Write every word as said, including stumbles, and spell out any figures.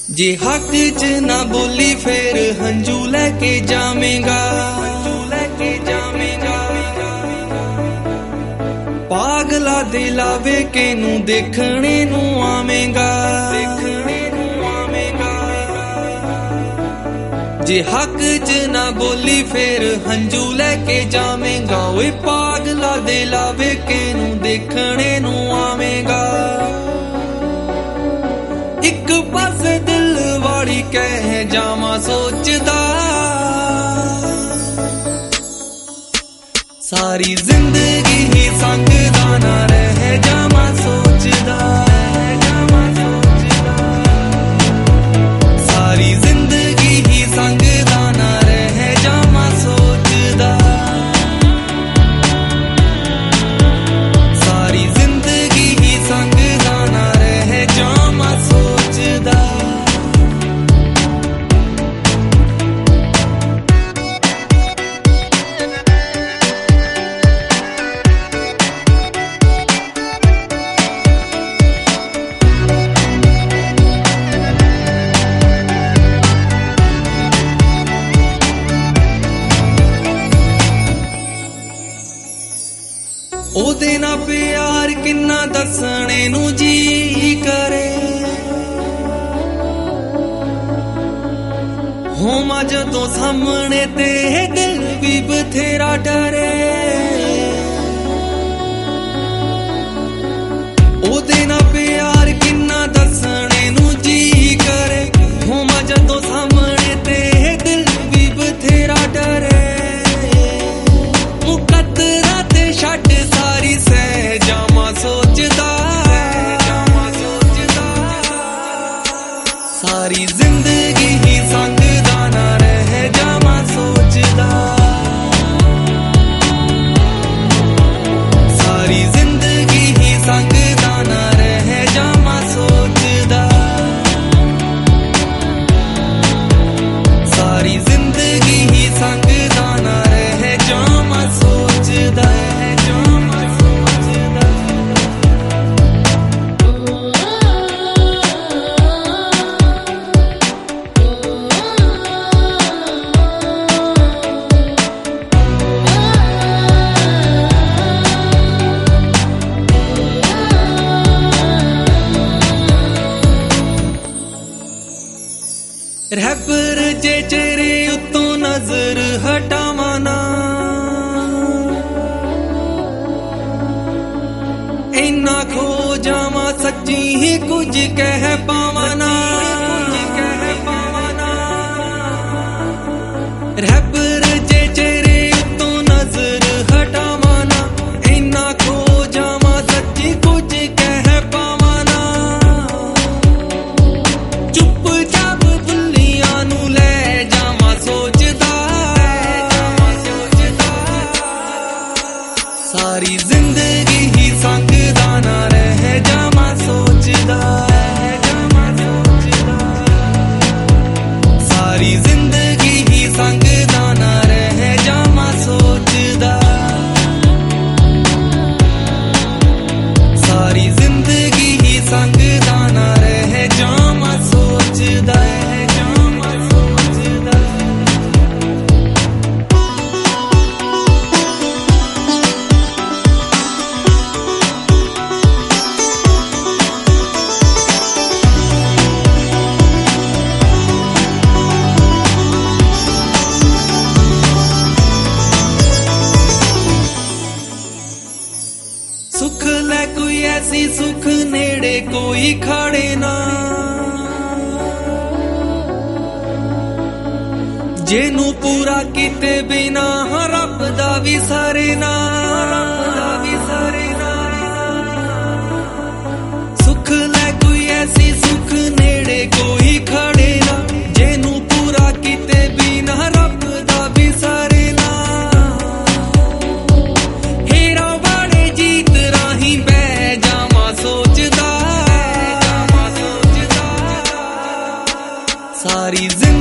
जे हक च ना बोली फिर हंजू लेके जावेगा, लेके जावेगा। पागला दिलावे केनू देखने नू आवेगा, देखने नू आवेगा। जे हक च ना बोली फिर हंजू लेके जावेगा। ओए पागला दिलावे केनू देखने नू आवेगा। एक पासे दिल वाली कह जावा सोचदा, सारी जिंदगी ही संग दा ना रह जावा सोचदा, जावा सोचदा। सारी जिंदगी ही संग दा ना रह जावा सोचदा। सारी जिंदगी ही संग दा ना रह जावा सोचदा। ओदे ना प्यार किन्ना दसने नू जी करे। होमा जदों सामने ते दिल भी बथेरा डरे। ओदे ना प्यार किन्ना दसने नू जी करे। होमा जदों सामने ते दिल भी बथेरा डरे। मुकद्दरा ते छड्ड सारी सह जावा सोचदा, सारी जिंदगी ही संग दा ना रह जावा सोचदा। सारी जिंदगी ही संग दा ना रह जावा सोचदा। सारी जिंदगी ही संग दा ना रह जावा सोचदा। रहबर जे चेहरे उत्तों नजर हटावा ना, इन्ना खो जावा सच्ची ही कुछ कह पावा ना। रहबर जे चेहरे उत्तों नजर हटावा ना, इन्ना खो जावा सच्ची कुछ कह पावा ना। चुपचाप नू ले जावा सोचदा, सारी जिंदगी ही संग दा ना रह जावा सोचदा। सारी जिंदगी ही संग दा ना रह जावा सोचदा। सारी जिंदगी ही संग दा ना रह जावा सोचदा। सुख ले कोई ऐसी सुख नेड़े कोई खड़े ना, जेनू पूरा किते बिना रब दा भी सारे ना, रब दा भी सारे ना। सुख ले कोई ऐसी सुख नेड़े कोई खड़े ना, जेनू पूरा किते बिना रब दा भी सारे ना। हेरा वाले जीत राही बह जावा सोचदा, सारी जिंदगी